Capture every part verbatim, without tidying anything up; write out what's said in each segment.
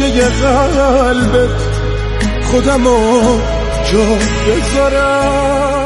سینه قلبت خودمو جا بذارم.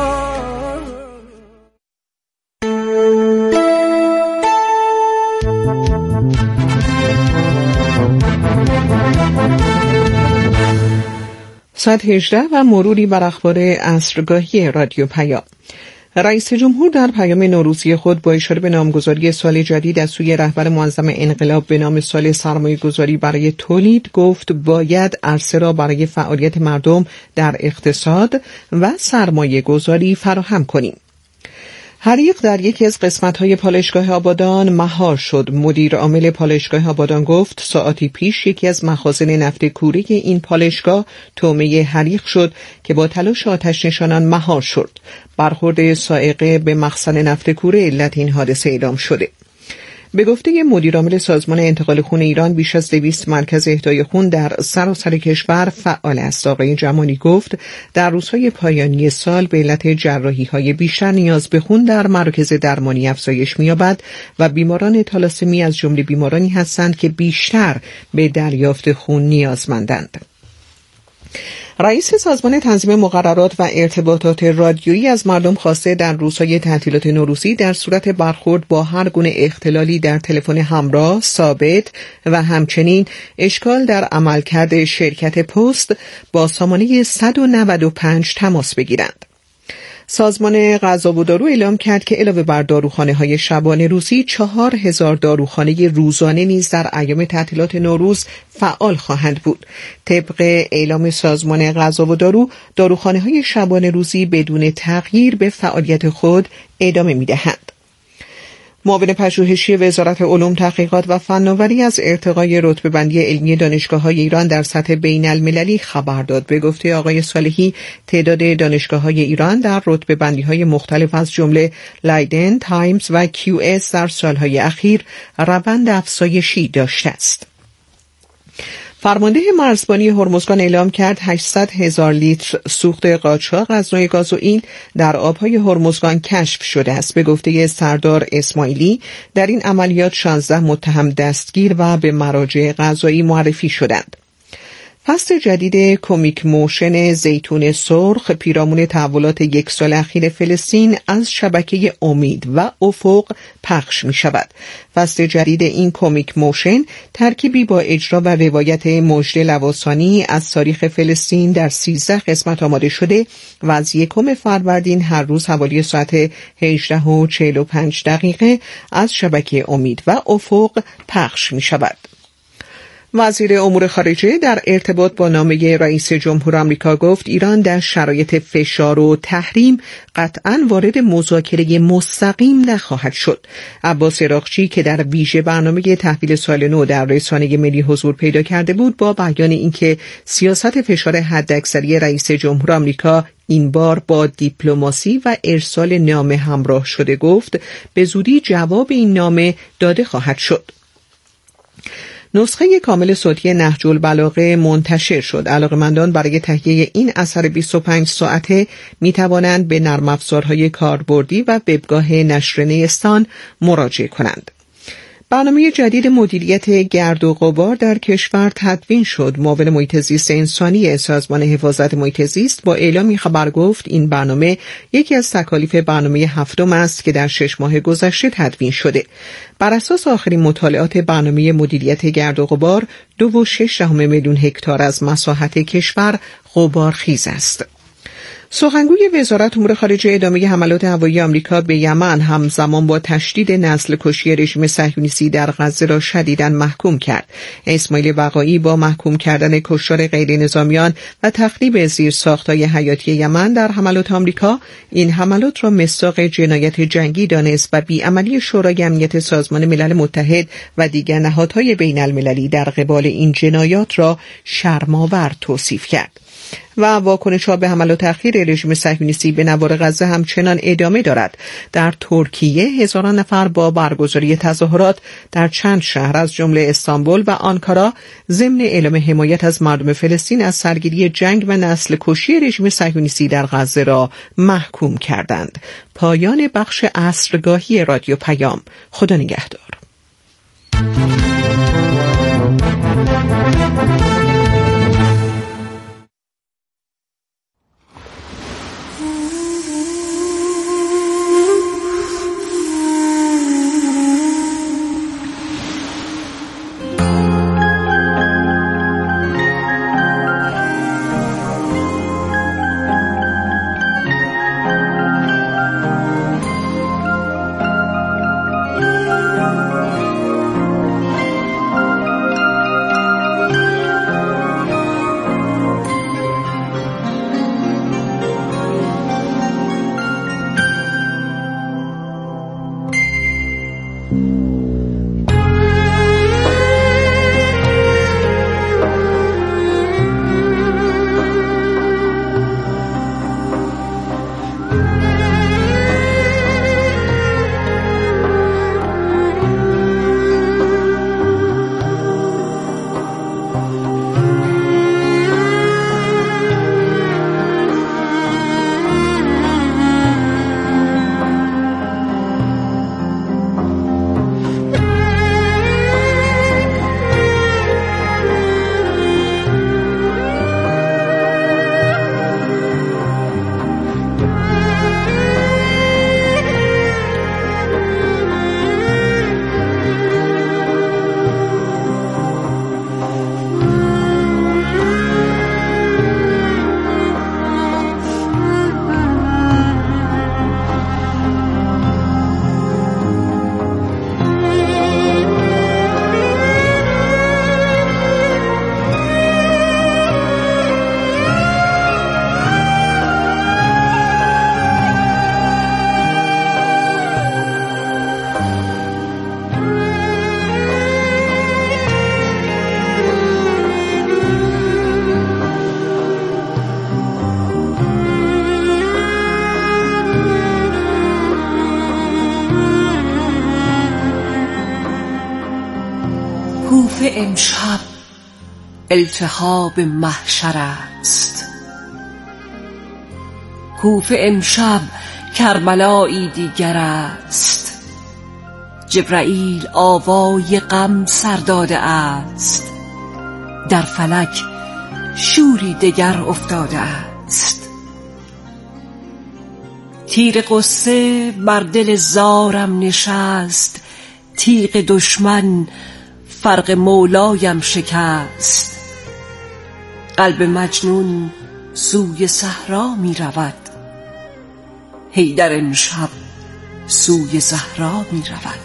ساعت هجده و مروری بر اخبار عصرگاهی رادیو پیام. رئیس جمهور در پیام نوروزی خود با اشاره به نامگذاری سال جدید از سوی رهبر معظم انقلاب به نام سال سرمایه گذاری برای تولید گفت باید عرصه را برای فعالیت مردم در اقتصاد و سرمایه گذاری فراهم کنیم. حریق در یکی از قسمت‌های پالایشگاه آبادان مهار شد. مدیر عامل پالایشگاه آبادان گفت ساعتی پیش یکی از مخازن نفت کوره این پالایشگاه طعمه حریق شد که با تلاش آتش نشانان مهار شد. برخورد صاعقه به مخزن نفت کوره علت این حادثه اعلام شده. به گفته مدیر عامل سازمان انتقال خون ایران بیش از دویست مرکز اهدای خون در سراسر کشور فعال است. آقای جمالی گفت در روزهای پایانی سال به علت جراحی‌های بیشتر نیاز به خون در مراکز درمانی افزایش می‌یابد و بیماران تالاسمی از جمله بیمارانی هستند که بیشتر به دریافت خون نیازمندند. رئیس سازمان تنظیم مقررات و ارتباطات رادیویی از مردم خواسته در روزهای تعطیلات نوروزی در صورت برخورد با هر گونه اختلالی در تلفن همراه، ثابت و همچنین اشکال در عملکرد شرکت پست با سامانه صد و نود و پنج تماس بگیرند. سازمان غذا و دارو اعلام کرد که علاوه بر داروخانه‌های شبانه روزی چهار هزار داروخانه روزانه نیز در ایام تعطیلات نوروز فعال خواهند بود. طبق اعلام سازمان غذا و دارو، داروخانه‌های شبانه روزی بدون تغییر به فعالیت خود ادامه می‌دهند. معاون پژوهشی وزارت علوم، تحقیقات و فناوری از ارتقای رتبه بندی علمی دانشگاه‌های ایران در سطح بین المللی خبر داد. به گفته آقای صالحی، تعداد دانشگاه‌های ایران در رتبه بندی‌های مختلف از جمله لایدن، تایمز و کیو اس در سالهای اخیر روند افزایشی داشته است. فرمانده مرزبانی هرمزگان اعلام کرد هشتصد هزار لیتر سوخت قاچاق از نوع گازوئیل در آبهای هرمزگان کشف شده است. به گفته سردار اسماعیلی، در این عملیات شانزده متهم دستگیر و به مراجع قضایی معرفی شدند. فصل جدید کمیک موشن زیتون سرخ پیرامون تحولات یک سال اخیر فلسطین از شبکه امید و افق پخش می شود. فصل جدید این کمیک موشن ترکیبی با اجرا و روایت مژده لواسانی از تاریخ فلسطین در سیزده قسمت آماده شده و از یکم فروردین هر روز حوالی ساعت هجده و چهل و پنج دقیقه از شبکه امید و افق پخش می شود. وزیر امور خارجه در ارتباط با نامه رئیس جمهور آمریکا گفت ایران در شرایط فشار و تحریم قطعاً وارد مذاکره مستقیم نخواهد شد. عباس عراقچی که در ویژه برنامه تحویل سال نو در رسانه ملی حضور پیدا کرده بود، با بیان اینکه سیاست فشار حداکثری رئیس جمهور آمریکا این بار با دیپلماسی و ارسال نامه همراه شده، گفت به زودی جواب این نامه داده خواهد شد. نسخه کامل صوتی نهج البلاغه منتشر شد. علاقه‌مندان برای تهیه این اثر بیست و پنج ساعته می توانند به نرم افزارهای کاربردی و وبگاه نشر نیستان مراجعه کنند. برنامه جدید مدیریت گرد و غبار در کشور تدوین شد. معاون محیط زیست انسانی سازمان حفاظت محیط زیست با اعلامی خبر گفت این برنامه یکی از تکالیف برنامه هفتم است که در شش ماه گذشته تدوین شده. بر اساس آخرین مطالعات برنامه مدیریت گرد و غبار، دو و شش دهم میلیون هکتار از مساحت کشور غبارخیز است. سخنگوی وزارت امور خارجه ادامه حملات هوایی آمریکا به یمن همزمان با تشدید نسل کشی رژیم صهیونیستی در غزه را شدیداً محکوم کرد. اسماعیل بقایی با محکوم کردن کشتار غیر نظامیان و تخریب زیرساخت‌های حیاتی یمن در حملات آمریکا، این حملات را مصداق جنایت جنگی دانست و بیعملی شورای امنیت سازمان ملل متحد و دیگر نهادهای بین المللی در قبال این جنایات را شرم‌آور توصیف کرد. و واکنش‌ها به حملات اخیر رژیم صهیونیستی به نوار غزه همچنان ادامه دارد. در ترکیه هزاران نفر با برگزاری تظاهرات در چند شهر از جمله استانبول و آنکارا ضمن اعلام حمایت از مردم فلسطین از سرگیری جنگ و نسل کشی رژیم صهیونیستی در غزه را محکوم کردند. پایان بخش عصرگاهی رادیو پیام. خدا نگهدار. التهاب محشر است. کوفه امشب کربلایی دیگر است. جبرائیل آوای غم سر داده است. در فلک شوری دگر افتاده است. تیر قصه بر دل زارم نشست. تیغ دشمن فرق مولایم شکست. قلب مجنون سوی صحرا می رود. حیدر امشب سوی زهرا می رود.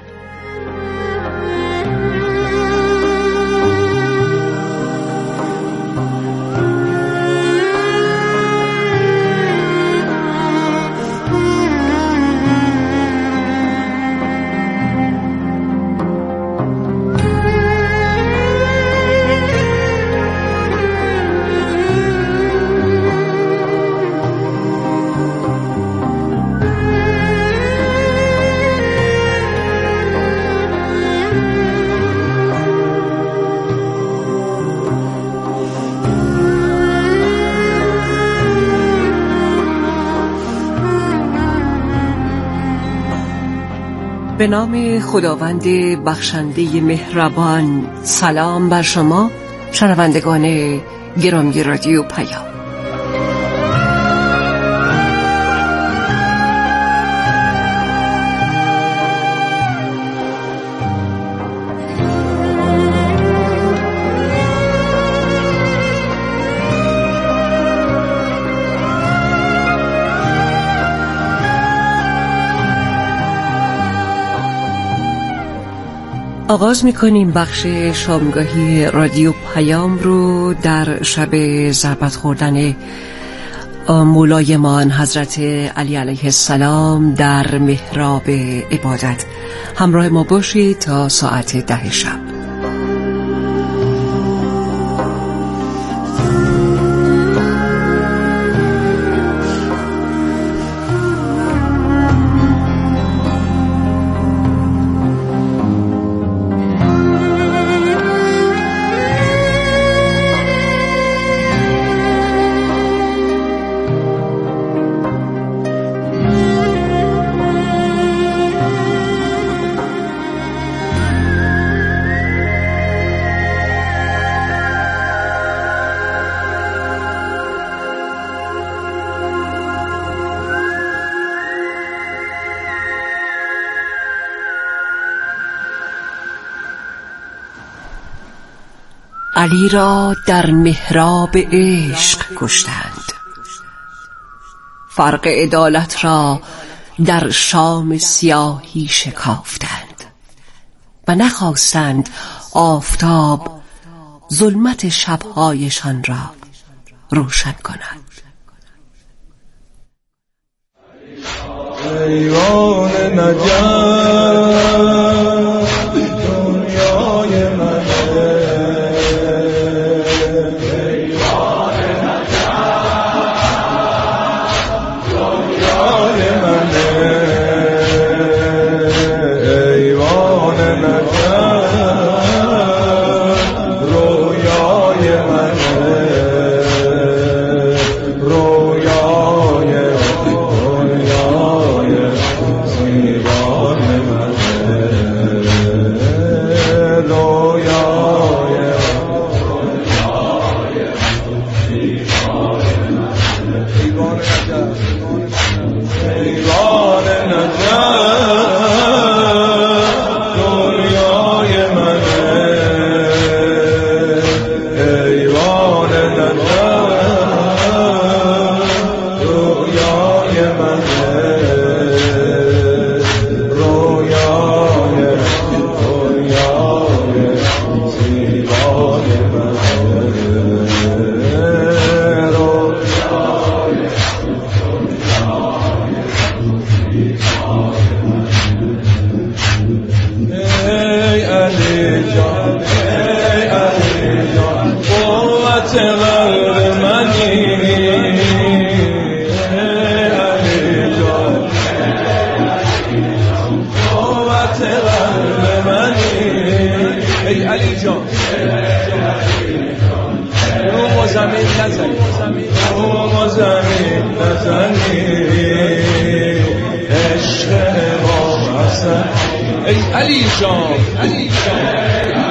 به نام خداوند بخشنده مهربان. سلام بر شما شنوندگان گرامی رادیو پیام. آغاز می‌کنیم بخش شامگاهی رادیو پیام رو در شب ضربت خوردن مولایمان حضرت علی علیه السلام در محراب عبادت. همراه ما باشید تا ساعت ده شب. علی را در محراب عشق کشتند. فرق عدالت را در شام سیاهی شکافتند و نخواستند آفتاب ظلمت شبهایشان را روشن کند. ایوان نجات دنیای منه. ای علی جان زمین نزنی روم زمین نزنی عشق امام حسن ای علی جان علی جان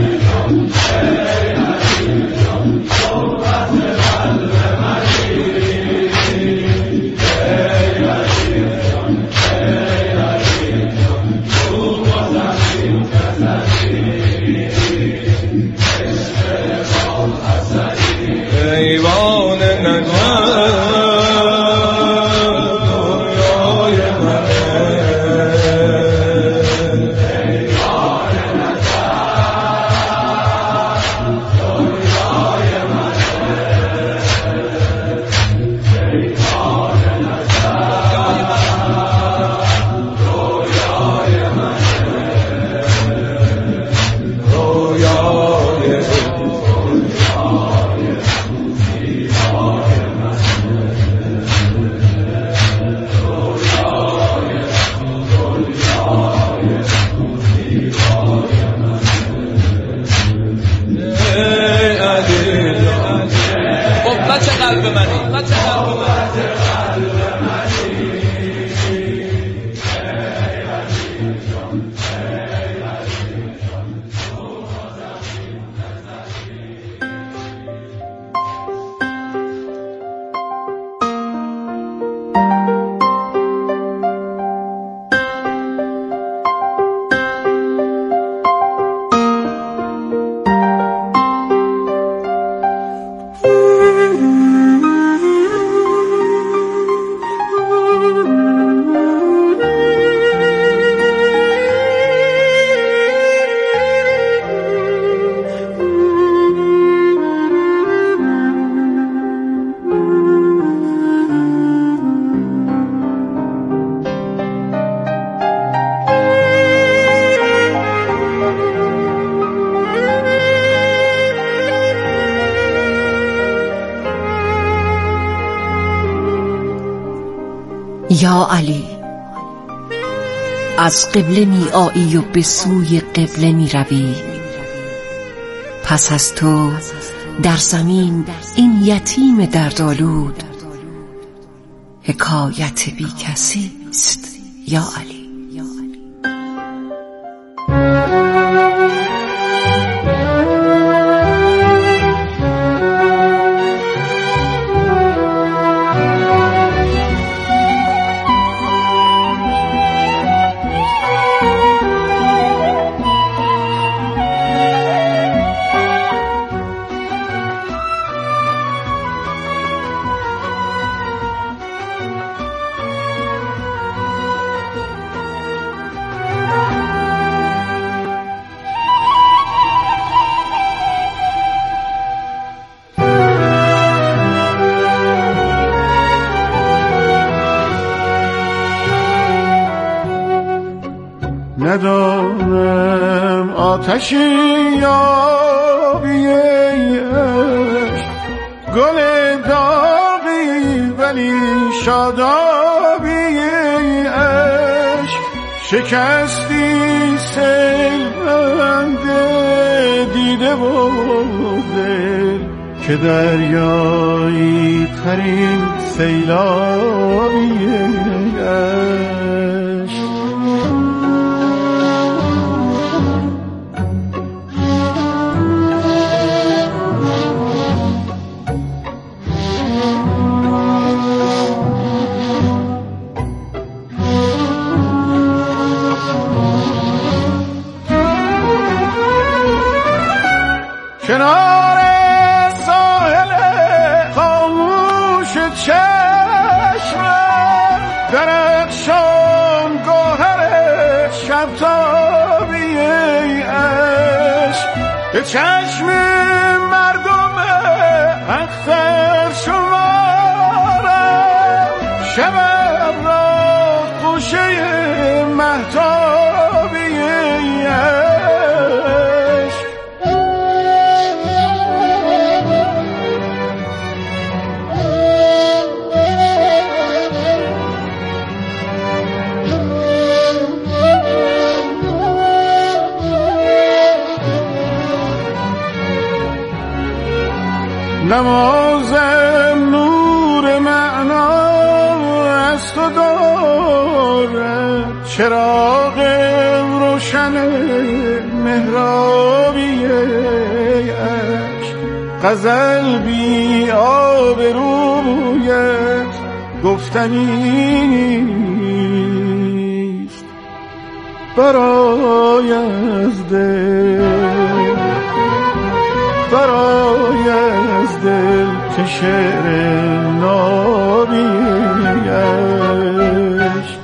ایوان نجات دنیای قلب منی قلب یا علی، از قبله می آیی و به سوی قبله می روی. پس از تو در زمین این یتیم دردآلود حکایت بی کسی است یا علی. ندارم آتشی یا بیش، گل داغی ولی شادابی عشق. شکستی سیلبند دیده و دل که دریایی ترین سیلابی عشق. کنار ساحل خاموش چشمم درخشان گوهر شبتابی عشق، به چشم مردم اختر شمارم شبم را خوشه مهتابی عشق. نمازم نور معنا از تو دارد، چراغ روشن مهرابی عشق، غزل بی آبرویت گفتنی نیست برای از دل، برای از دل که شعر نابی عشق.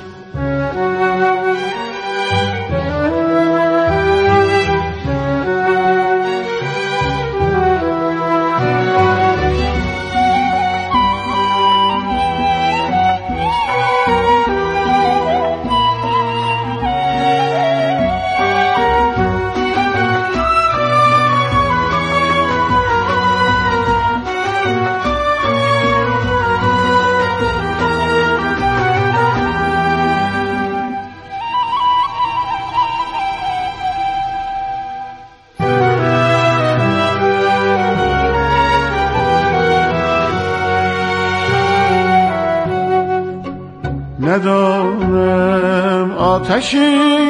ندارم آتشی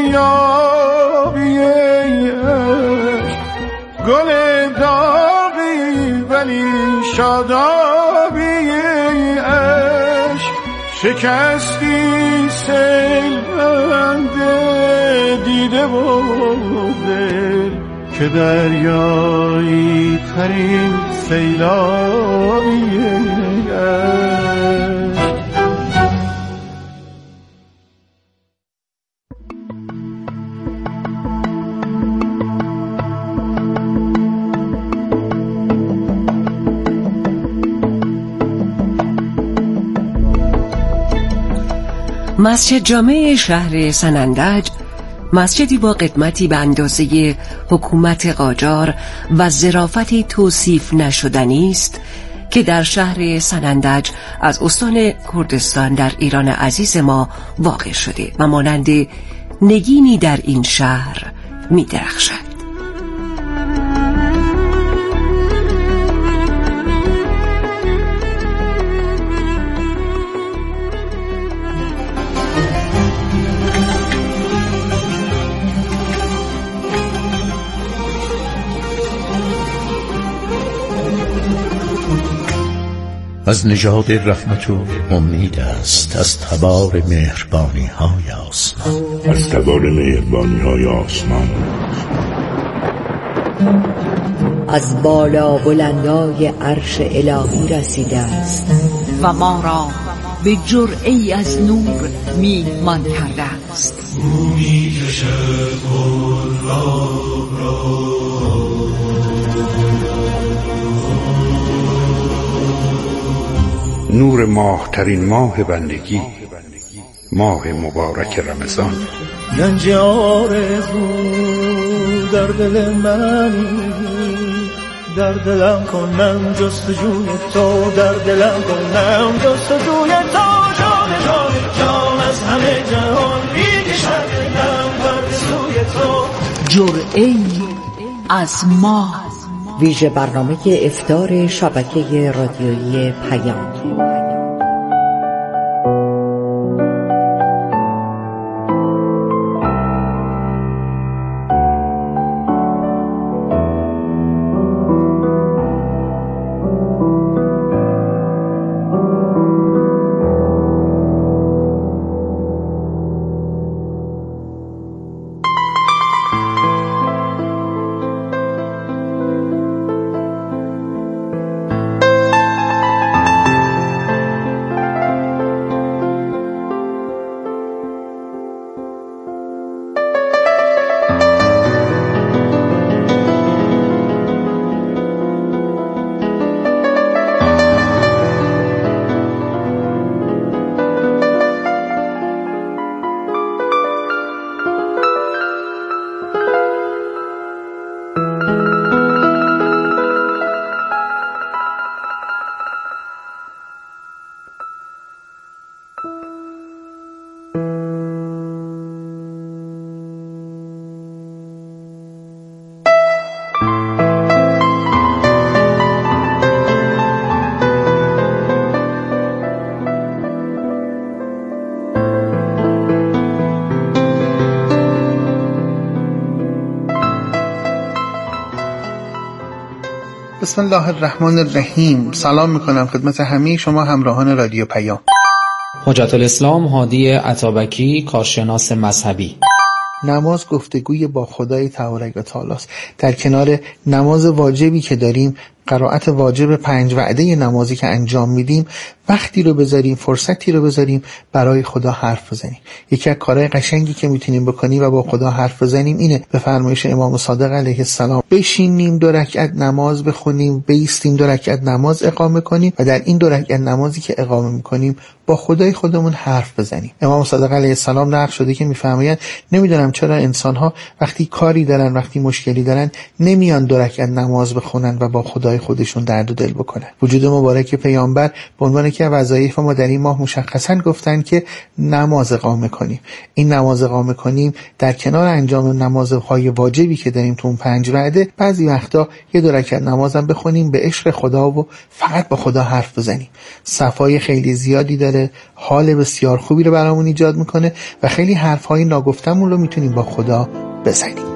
یابی عشق، گل داغی ولی شادابی عشق، شکستی سیل بند دیده و دل که دریایی ترین سیلابی عشق. مسجد جامع شهر سنندج مسجدی با قدمتی به اندازه حکومت قاجار و ظرافتی توصیف نشدنی است که در شهر سنندج از استان کردستان در ایران عزیز ما واقع شده و مانند نگینی در این شهر می درخشد. از نژاد رحمت و امید است، از تبار مهربانی های آسمان، از تبار مهربانی های آسمان، از بالا بلندای عرش الهی رسیده است و ما را به جرعه‌ای از نور میهمان کرده است. می کشد را را نور ماه ترین ماه بندگی، ماه مبارک رمضان. گنج آرزو در دل منی، در دلم کنم جستجوی تو، در دلم کنم جستجوی تو، جان جان جان از همه جهان میکشد دلم بر سوی تو. جرعه‌ای از ماه، ویژه برنامه افطار شبکه رادیویی پیام. بسم الله الرحمن الرحیم. سلام میکنم خدمت همه شما همراهان رادیو پیام. حجت الاسلام هادی عطابکی، کارشناس مذهبی. نماز گفتگوی با خدای تبارک و تعالی است. در کنار نماز واجبی که داریم، قرائت واجب پنج وعده نمازی که انجام میدیم، وقتی رو بذاریم، فرصتی رو بذاریم برای خدا حرف بزنیم. یکی از کارهای قشنگی که میتونیم بکنیم و با خدا حرف بزنیم اینه، به فرمایش امام صادق علیه السلام بشینیم دو رکعت نماز بخونیم، بایستیم دو رکعت نماز اقامه کنیم و در این دو رکعت نمازی که اقامه میکنیم با خدای خودمون حرف بزنیم. امام صادق علیه السلام نقل شده که میفرمایند نمیدونم چرا انسان‌ها وقتی کاری دارن، وقتی مشکلی دارن، نمیان دو رکعت نماز بخونن و با خدای خودشون درد و دل بکنن. وجود مبارک پیامبر به عنوان که وظایف ما در این ماه مشخصاً گفتن که نماز اقامه کنیم. این نماز اقامه کنیم در کنار انجام نمازهای واجبی که داریم تو اون پنج وعده، بعضی وقتا یه دو رکعت نمازم بخونیم، به عشق خدا و فقط با خدا حرف بزنیم. صفای خیلی زیادی داره، حال بسیار خوبی رو برامون ایجاد میکنه و خیلی حرفهای ناگفتمون رو میتونیم با خدا بزنیم.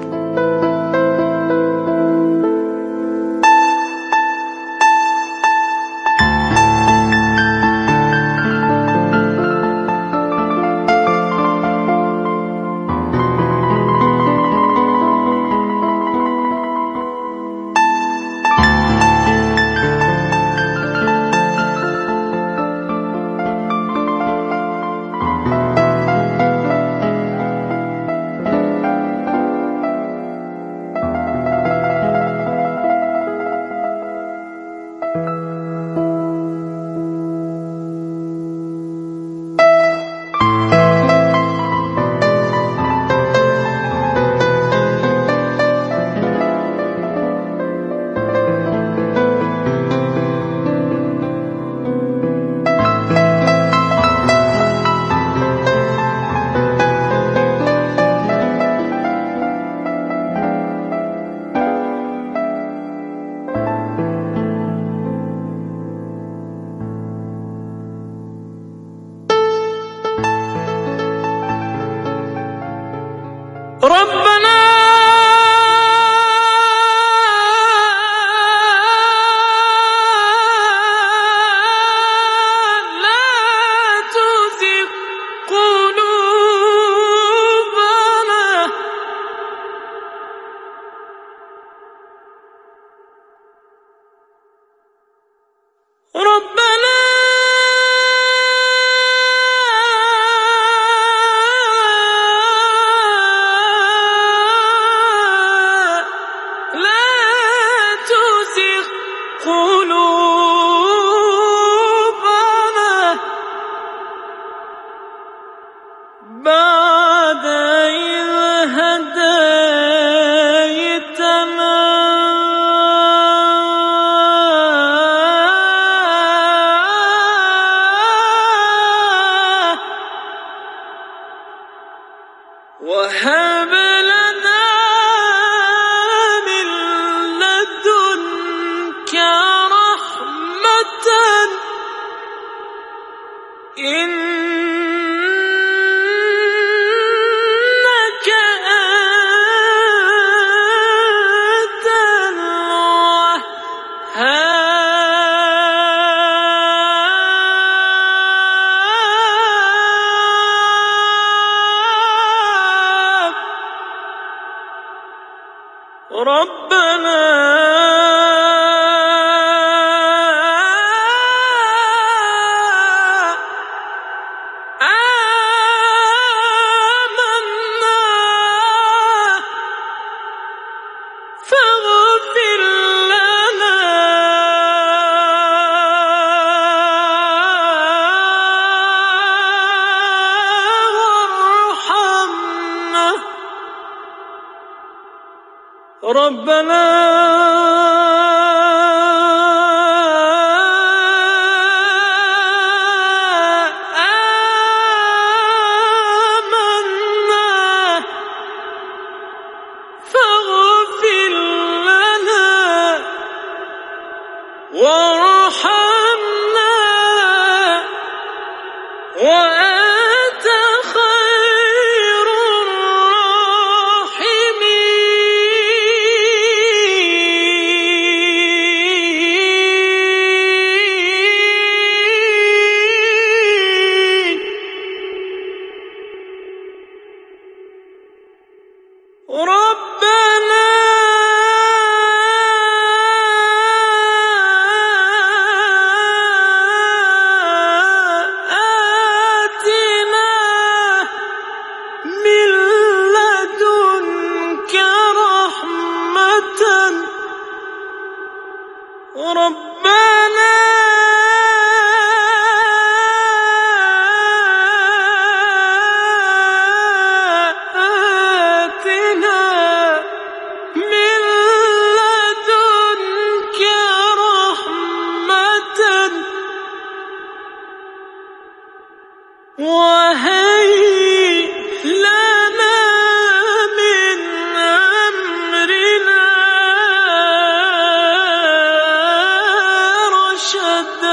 شد